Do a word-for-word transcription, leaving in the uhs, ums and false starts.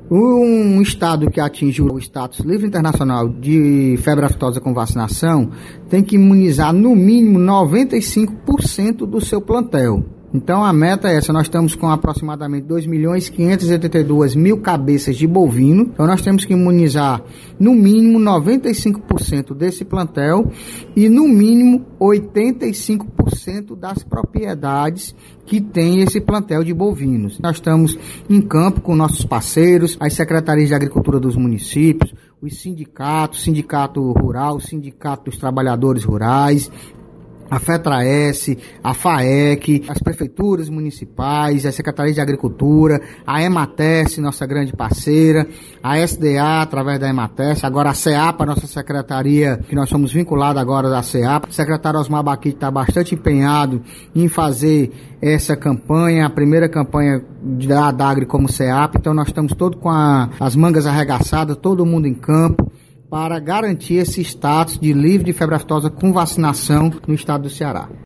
Um estado que atinge o status livre internacional de febre aftosa com vacinação tem que imunizar no mínimo noventa e cinco por cento do seu plantel. Então a meta é essa, nós estamos com aproximadamente dois milhões quinhentos e oitenta e dois mil cabeças de bovino, então nós temos que imunizar no mínimo noventa e cinco por cento desse plantel e no mínimo oitenta e cinco por cento das propriedades que tem esse plantel de bovinos. Nós estamos em campo com nossos parceiros, as secretarias de agricultura dos municípios, os sindicatos, sindicato rural, sindicato dos trabalhadores rurais, a FETRAES, a FAEC, as prefeituras municipais, as secretarias de agricultura, a EMATES, nossa grande parceira, a S D A, através da EMATES, agora a CEAPA, nossa secretaria, que nós somos vinculados agora da CEAPA. O secretário Osmar Baquite está bastante empenhado em fazer essa campanha, a primeira campanha da ADAGRE como CEAPA, então nós estamos todos com a, as mangas arregaçadas, todo mundo em campo, para garantir esse status de livre de febre aftosa com vacinação no estado do Ceará.